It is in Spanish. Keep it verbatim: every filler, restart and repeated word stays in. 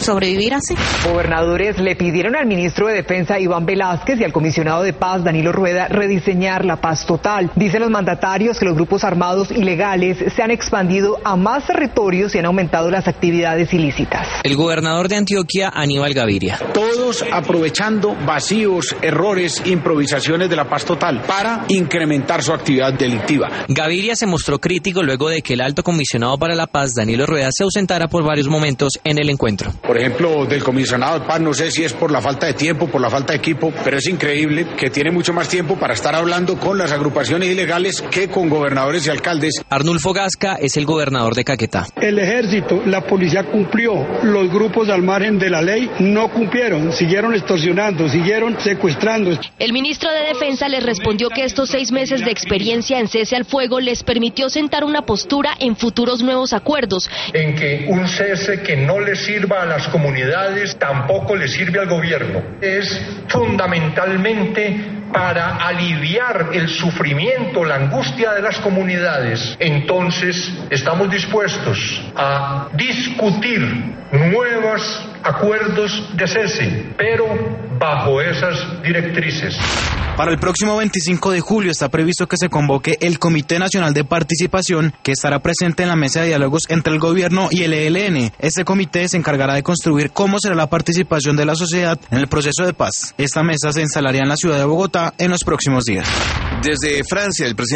sobrevivir así. Gobernadores le pidieron al ministro de Defensa Iván Velázquez y al comisionado de Paz Danilo Rueda rediseñar la paz total. Dicen los mandatarios que los grupos armados ilegales se han expandido a más territorios y han aumentado las actividades ilícitas. El gobernador de Antioquia, Aníbal Gaviria. Todos aprovechando vacíos, errores, improvisaciones de la paz total para incrementar su actividad delictiva. Gaviria se mostró crítico luego de que el alto comisionado para la paz, Danilo Rueda, se ausentara por varios momentos en el encuentro. Por ejemplo, del comisionado de paz, no sé si es por la falta de tiempo, por la falta de equipo, pero es increíble que tiene mucho más tiempo para estar hablando con las agrupaciones ilegales que con gobernadores y alcaldes. Arnulfo Gasca es el gobernador de Caquetá. El ejército, la policía cumplió, los grupos al margen de la ley no cumplieron, siguieron extorsionando, siguieron secuestrando. El ministro de Defensa les respondió que estos seis meses de experiencia en cese al fuego les permitió sentar una postura en futuros nuevos acuerdos. En que un cese que no le sirva a las comunidades tampoco le sirve al gobierno. Es fundamentalmente para aliviar el sufrimiento, la angustia de las comunidades. Entonces, estamos dispuestos a discutir nuevos acuerdos de cese, pero bajo esas directrices. Para el próximo veinticinco de julio está previsto que se convoque el Comité Nacional de Participación, que estará presente en la mesa de diálogos entre el gobierno y el E L N. Este comité se encargará de construir cómo será la participación de la sociedad en el proceso de paz. Esta mesa se instalaría en la ciudad de Bogotá en los próximos días. Desde Francia, el presidente